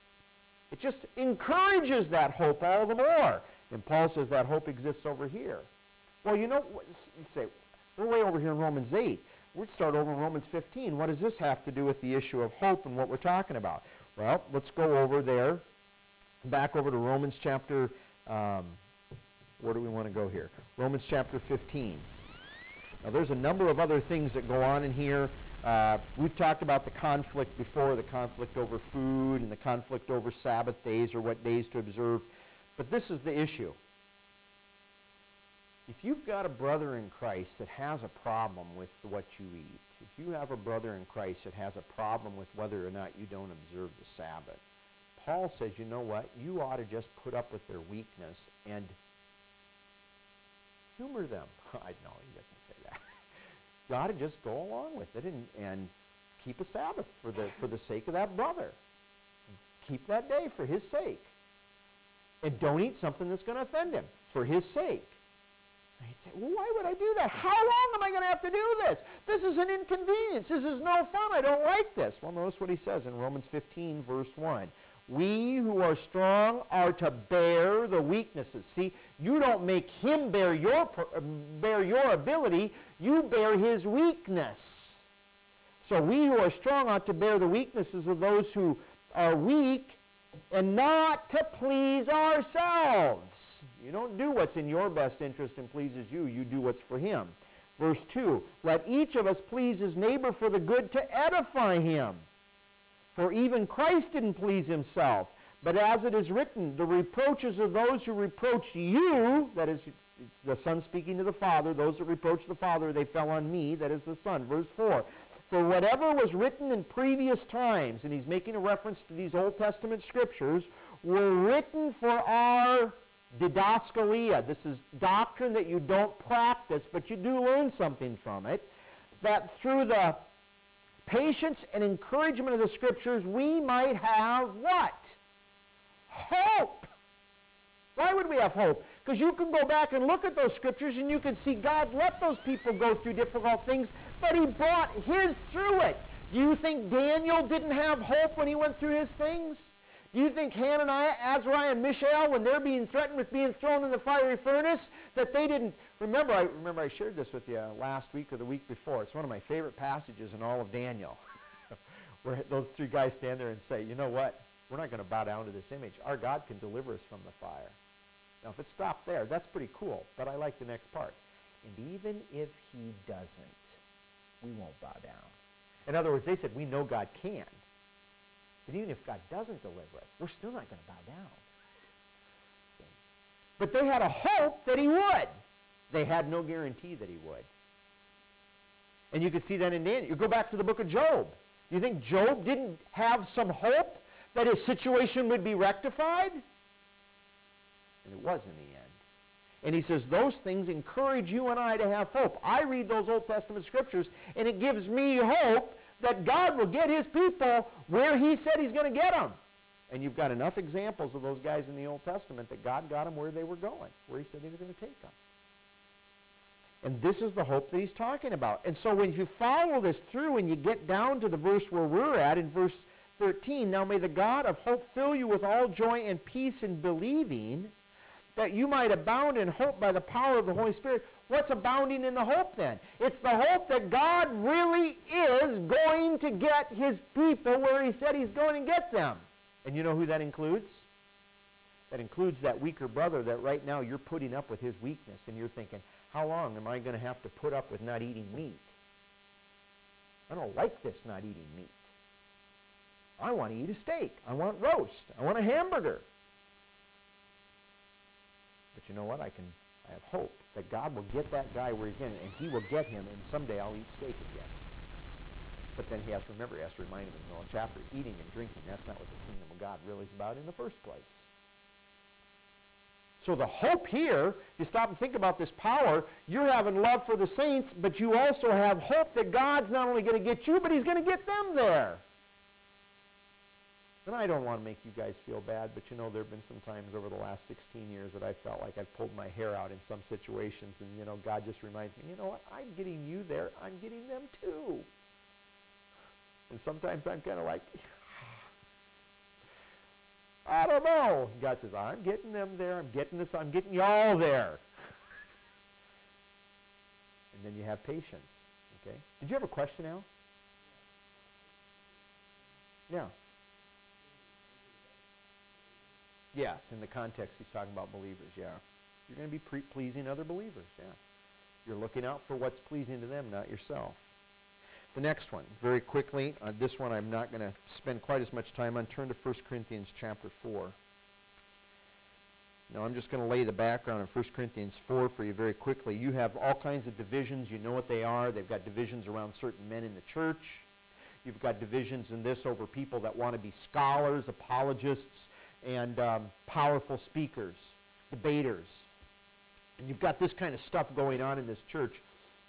Speaker 1: It just encourages that hope all the more. And Paul says that hope exists over here. Well, you know, you say, we're way over here in Romans eight. We'd start over in Romans fifteen. What does this have to do with the issue of hope and what we're talking about? Well, let's go over there, back over to Romans chapter, um, where do we want to go here? Romans chapter fifteen. Now, there's a number of other things that go on in here. Uh, we've talked about the conflict before, the conflict over food and the conflict over Sabbath days or what days to observe. But this is the issue. If you've got a brother in Christ that has a problem with what you eat, if you have a brother in Christ that has a problem with whether or not you don't observe the Sabbath, Paul says, you know what? You ought to just put up with their weakness and humor them. I know he doesn't say that. You ought to just go along with it and, and keep a Sabbath for the, for the sake of that brother. Keep that day for his sake. And don't eat something that's going to offend him for his sake. And he'd say, well, why would I do that? How long am I going to have to do this? This is an inconvenience. This is no fun. I don't like this. Well, notice what he says in Romans fifteen, verse one. We who are strong are to bear the weaknesses. See, you don't make him bear your, bear your ability. You bear his weakness. So we who are strong ought to bear the weaknesses of those who are weak and not to please ourselves. You don't do what's in your best interest and pleases you. You do what's for him. Verse two, let each of us please his neighbor for the good to edify him. For even Christ didn't please himself. But as it is written, the reproaches of those who reproach you, that is, it's the Son speaking to the Father, those that reproach the Father, they fell on me, that is the Son. Verse four, for whatever was written in previous times, and he's making a reference to these Old Testament scriptures, were written for our didaskalia. This is doctrine that you don't practice, but you do learn something from it, that through the patience and encouragement of the scriptures, we might have what? Hope. Why would we have hope? Because you can go back and look at those scriptures and you can see God let those people go through difficult things, but he brought his through it. Do you think Daniel didn't have hope when he went through his things? Do you think Hananiah, Azariah, and Mishael, when they're being threatened with being thrown in the fiery furnace, that they didn't... Remember I, remember I shared this with you last week or the week before. It's one of my favorite passages in all of Daniel, where those three guys stand there and say, you know what? We're not going to bow down to this image. Our God can deliver us from the fire. Now, if it stopped there, that's pretty cool, but I like the next part. And even if he doesn't, we won't bow down. In other words, they said, we know God can. But even if God doesn't deliver us, we're still not going to bow down. But they had a hope that he would. They had no guarantee that he would. And you can see that in Daniel. You go back to the book of Job. Do you think Job didn't have some hope that his situation would be rectified? And it was in the end. And he says those things encourage you and I to have hope. I read those Old Testament scriptures, and it gives me hope that God will get his people where he said he's going to get them. And you've got enough examples of those guys in the Old Testament that God got them where they were going, where he said he was going to take them. And this is the hope that he's talking about. And so when you follow this through and you get down to the verse where we're at, in verse thirteen, now may the God of hope fill you with all joy and peace in believing, that you might abound in hope by the power of the Holy Spirit. What's abounding in the hope then? It's the hope that God really is going to get his people where he said he's going to get them. And you know who that includes? That includes that weaker brother that right now you're putting up with his weakness, and you're thinking, how long am I going to have to put up with not eating meat? I don't like this not eating meat. I want to eat a steak. I want roast. I want a hamburger. But you know what? I can. I have hope that God will get that guy where he's in, and he will get him, and someday I'll eat steak again. But then he has to remember, he has to remind him in the middle of the chapter, eating and drinking, that's not what the kingdom of God really is about in the first place. So the hope here, you stop and think about this power, you're having love for the saints, but you also have hope that God's not only going to get you, but he's going to get them there. And I don't want to make you guys feel bad, but you know there have been some times over the last sixteen years that I felt like I've pulled my hair out in some situations, and you know God just reminds me, you know what, I'm getting you there, I'm getting them too. And sometimes I'm kind of like, I don't know. God says, I'm getting them there. I'm getting this. I'm getting y'all there. And then you have patience. Okay. Did you have a question, Al? Yeah. Yes, in the context he's talking about believers. Yeah. You're going to be pre- pleasing other believers. Yeah. You're looking out for what's pleasing to them, not yourself. The next one, very quickly, uh, this one I'm not going to spend quite as much time on. Turn to First Corinthians chapter four. Now I'm just going to lay the background in First Corinthians four for you very quickly. You have all kinds of divisions. You know what they are. They've got divisions around certain men in the church. You've got divisions in this over people that want to be scholars, apologists, and um, powerful speakers, debaters. And you've got this kind of stuff going on in this church.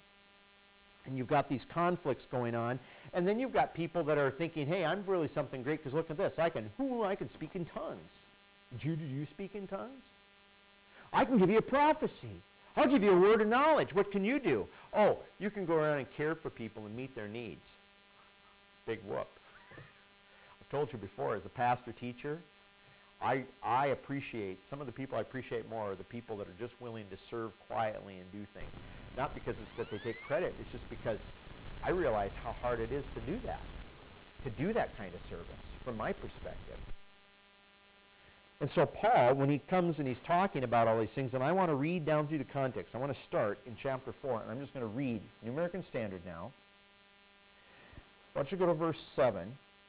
Speaker 1: And you've got these conflicts going on. And then you've got people that are thinking, hey, I'm really something great because look at this. I can, ooh, I can speak in tongues. Do you, do you speak in tongues? I can give you a prophecy. I'll give you a word of knowledge. What can you do? Oh, you can go around and care for people and meet their needs. Big whoop. I've told you before, as a pastor teacher, I, I appreciate, some of the people I appreciate more are the people that are just willing to serve quietly and do things. Not because it's that they take credit, it's just because I realize how hard it is to do that, to do that kind of service, from my perspective. And so Paul, when he comes and he's talking about all these things, and I want to read down through the context. I want to start in chapter four, and I'm just going to read New American Standard now. Why don't you go to verse seven.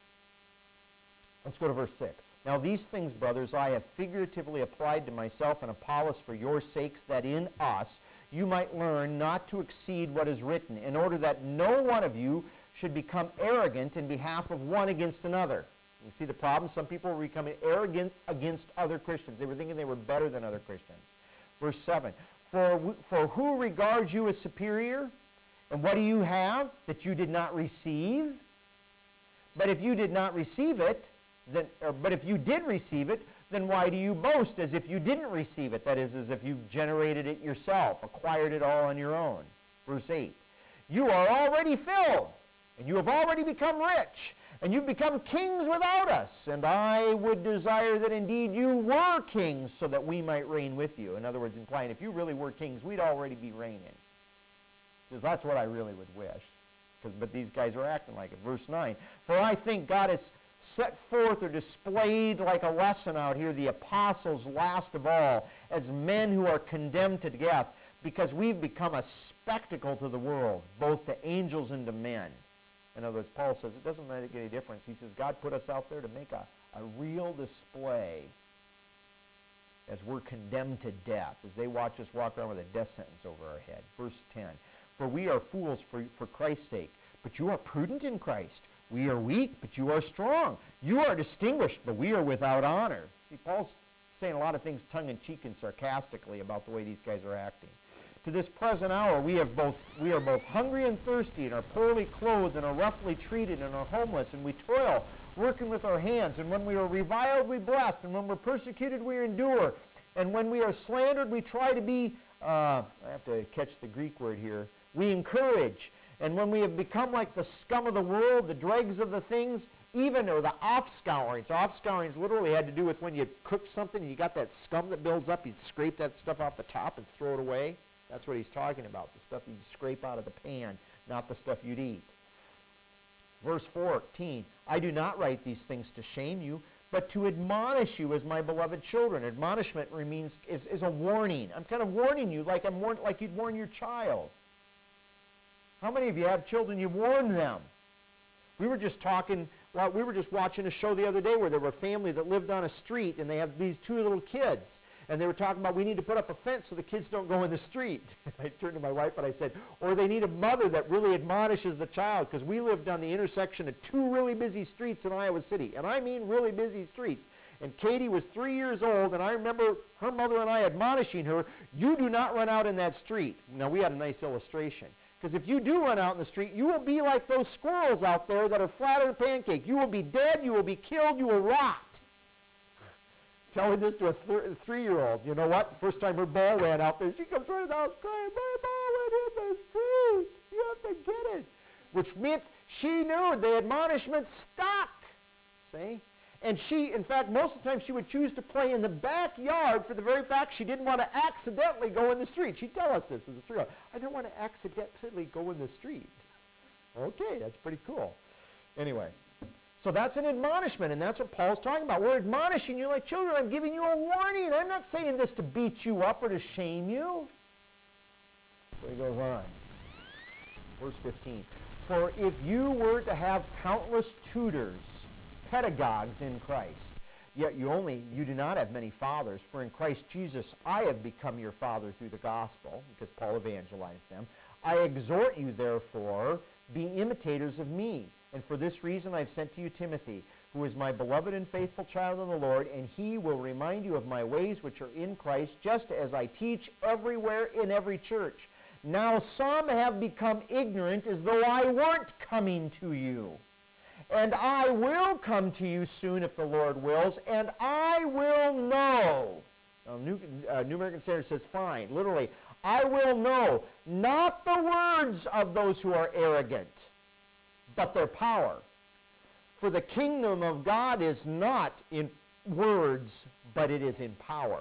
Speaker 1: Let's go to verse six. Now these things, brothers, I have figuratively applied to myself and Apollos for your sakes, that in us you might learn not to exceed what is written, in order that no one of you should become arrogant in behalf of one against another. You see the problem? Some people were becoming arrogant against other Christians. They were thinking they were better than other Christians. Verse seven, for, for who regards you as superior? And what do you have that you did not receive? But if you did not receive it, then, or, but if you did receive it, then why do you boast as if you didn't receive it? That is, as if you generated it yourself, acquired it all on your own. Verse eight, you are already filled, and you have already become rich, and you've become kings without us. And I would desire that indeed you were kings, so that we might reign with you. In other words, implying if you really were kings, we'd already be reigning. Because that's what I really would wish. But these guys are acting like it. Verse nine, for I think God has set forth or displayed like a lesson out here the apostles last of all as men who are condemned to death, because we've become a spectacle to the world, both to angels and to men. In other words, Paul says it doesn't make any difference. He says God put us out there to make a, a real display as we're condemned to death, as they watch us walk around with a death sentence over our head. Verse ten, for we are fools for, for Christ's sake, but you are prudent in Christ. We are weak, but you are strong. You are distinguished, but we are without honor. See, Paul's saying a lot of things tongue-in-cheek and sarcastically about the way these guys are acting. To this present hour, we have both we are both hungry and thirsty, and are poorly clothed, and are roughly treated, and are homeless, and we toil, working with our hands. And when we are reviled, we bless, and when we're persecuted, we endure. And when we are slandered, we try to be, uh, I have to catch the Greek word here, we encourage. And when we have become like the scum of the world, the dregs of the things, even, or the offscourings. Offscourings literally had to do with when you cook something and you got that scum that builds up, you'd scrape that stuff off the top and throw it away. That's what he's talking about, the stuff you'd scrape out of the pan, not the stuff you'd eat. Verse fourteen, I do not write these things to shame you, but to admonish you as my beloved children. Admonishment means is, is a warning. I'm kind of warning you like I'm warn, like you'd warn your child. How many of you have children you warn them? We were just talking, well, we were just watching a show the other day where there were a family that lived on a street and they have these two little kids. And they were talking about we need to put up a fence so the kids don't go in the street. I turned to my wife and I said, or they need a mother that really admonishes the child, because we lived on the intersection of two really busy streets in Iowa City. And I mean really busy streets. And Katie was three years old, and I remember her mother and I admonishing her, you do not run out in that street. Now, we had a nice illustration. Because if you do run out in the street, you will be like those squirrels out there that are flatter than pancake. You will be dead, you will be killed, you will rot. Telling this to a th three-year-old. You know what? First time her ball ran out there, she comes running out crying, my ball went in the street. You have to get it. Which meant she knew the admonishment stuck. See? And she, in fact, most of the time she would choose to play in the backyard for the very fact she didn't want to accidentally go in the street. She'd tell us this as a three-year-old. I don't want to accidentally go in the street. Okay, that's pretty cool. Anyway. So that's an admonishment, and that's what Paul's talking about. We're admonishing you like children. I'm giving you a warning. I'm not saying this to beat you up or to shame you. So he goes on. Verse fifteen. For if you were to have countless tutors, pedagogues in Christ, yet you only, you do not have many fathers, for in Christ Jesus I have become your father through the gospel, because Paul evangelized them. I exhort you, therefore, be imitators of me. And for this reason I've sent to you Timothy, who is my beloved and faithful child in the Lord, and he will remind you of my ways which are in Christ, just as I teach everywhere in every church. Now some have become ignorant as though I weren't coming to you. And I will come to you soon if the Lord wills, and I will know. Now, New, uh, New American Standard says fine. Literally, I will know not the words of those who are arrogant, but their power. For the kingdom of God is not in words, but it is in power.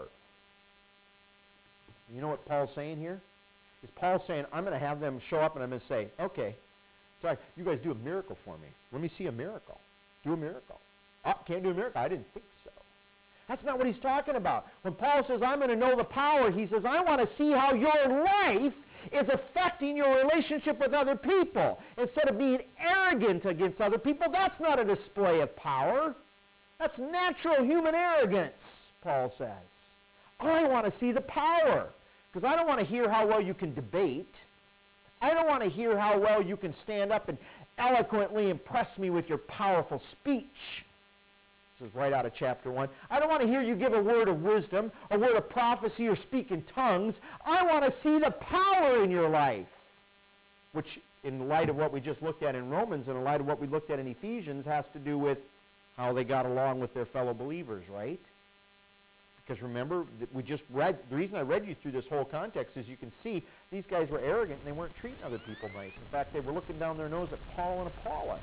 Speaker 1: You know what Paul's saying here? Is Paul saying, I'm going to have them show up and I'm going to say, okay, sorry, you guys do a miracle for me. Let me see a miracle. Do a miracle. Oh, can't do a miracle. I didn't think so. That's not what he's talking about. When Paul says, I'm going to know the power, he says, I want to see how your life is affecting your relationship with other people. Instead of being arrogant against other people, that's not a display of power. That's natural human arrogance, Paul says. I want to see the power, because I don't want to hear how well you can debate. I don't want to hear how well you can stand up and eloquently impress me with your powerful speech. This is right out of chapter one. I don't want to hear you give a word of wisdom, a word of prophecy, or speak in tongues. I want to see the power in your life, which in light of what we just looked at in Romans and in light of what we looked at in Ephesians has to do with how they got along with their fellow believers, right? Because remember, we just read, the reason I read you through this whole context is you can see these guys were arrogant and they weren't treating other people nice. In fact, they were looking down their nose at Paul and Apollos.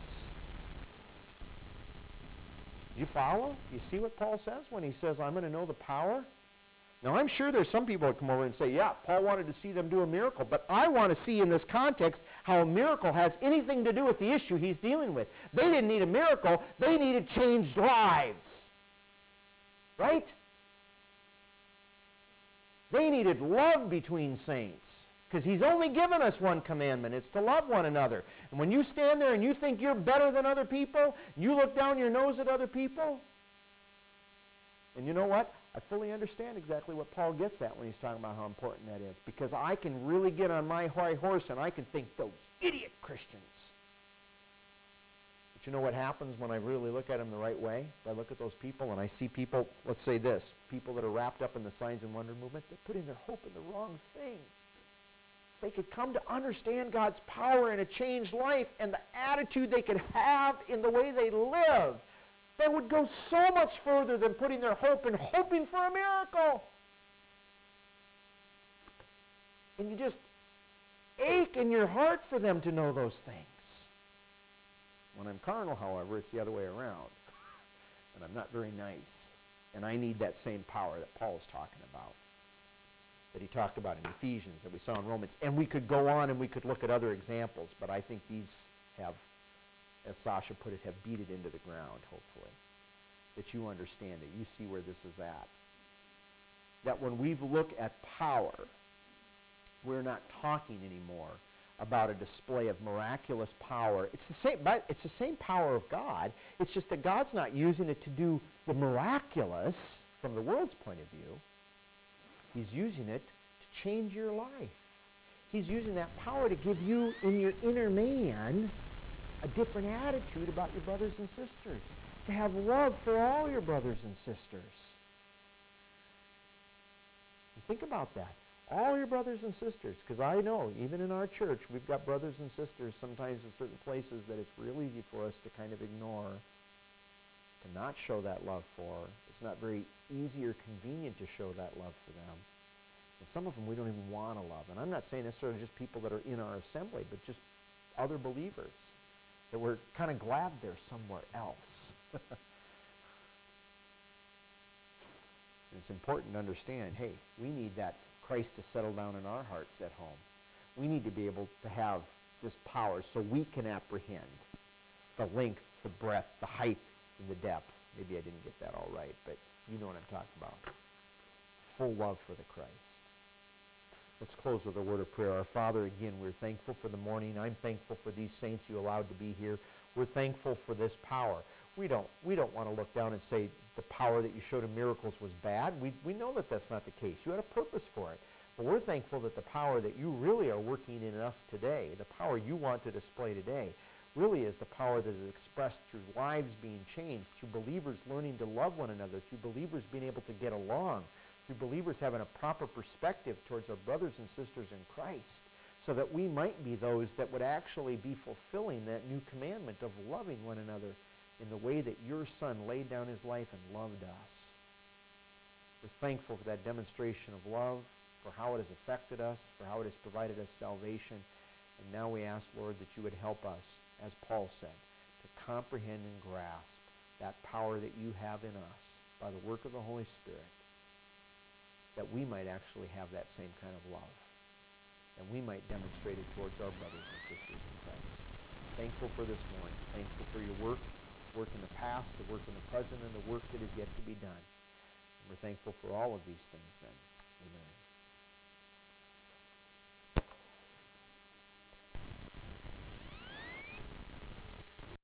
Speaker 1: You follow? You see what Paul says when he says, I'm going to know the power? Now, I'm sure there's some people that come over and say, yeah, Paul wanted to see them do a miracle, but I want to see in this context how a miracle has anything to do with the issue he's dealing with. They didn't need a miracle. They needed changed lives. Right? They needed love between saints, because he's only given us one commandment. It's to love one another. And when you stand there and you think you're better than other people, you look down your nose at other people, and you know what? I fully understand exactly what Paul gets at when he's talking about how important that is, because I can really get on my high horse and I can think, those idiot Christians. But you know what happens when I really look at them the right way? I look at those people and I see people, let's say this, people that are wrapped up in the signs and wonder movement, they're putting their hope in the wrong thing. If they could come to understand God's power in a changed life and the attitude they could have in the way they live, they would go so much further than putting their hope in hoping for a miracle. And you just ache in your heart for them to know those things. When I'm carnal, however, it's the other way around. And I'm not very nice. And I need that same power that Paul is talking about, that he talked about in Ephesians, that we saw in Romans. And we could go on and we could look at other examples, but I think these have, as Sasha put it, have beat it into the ground, hopefully. That you understand it. You see where this is at. That when we look at power, we're not talking anymore about a display of miraculous power. It's the same, but it's the same power of God. It's just that God's not using it to do the miraculous from the world's point of view. He's using it to change your life. He's using that power to give you in your inner man a different attitude about your brothers and sisters, to have love for all your brothers and sisters. And think about that. All your brothers and sisters, because I know, even in our church, we've got brothers and sisters sometimes in certain places that it's real easy for us to kind of ignore, to not show that love for. It's not very easy or convenient to show that love for them. And some of them we don't even want to love. And I'm not saying necessarily just people that are in our assembly, but just other believers, that we're kind of glad they're somewhere else. It's important to understand, hey, we need that Christ to settle down in our hearts at home. We need to be able to have this power so we can apprehend the length, the breadth, the height, and the depth. Maybe I didn't get that all right, but you know what I'm talking about. Full love for the Christ. Let's close with a word of prayer. Our Father, again, we're thankful for the morning. I'm thankful for these saints you allowed to be here. We're thankful for this power. We don't, we don't want to look down and say the power that you showed in miracles was bad. We, we know that that's not the case. You had a purpose for it. But we're thankful that the power that you really are working in us today, the power you want to display today, really is the power that is expressed through lives being changed, through believers learning to love one another, through believers being able to get along, through believers having a proper perspective towards our brothers and sisters in Christ, so that we might be those that would actually be fulfilling that new commandment of loving one another in the way that your Son laid down his life and loved us. We're thankful for that demonstration of love, for how it has affected us, for how it has provided us salvation. And now we ask, Lord, that you would help us, as Paul said, to comprehend and grasp that power that you have in us by the work of the Holy Spirit, that we might actually have that same kind of love, and we might demonstrate it towards our brothers and sisters in Christ. Thankful for this morning. Thankful for your work, work in the past, the work in the present, and the work that is yet to be done. And we're thankful for all of these things then. Amen.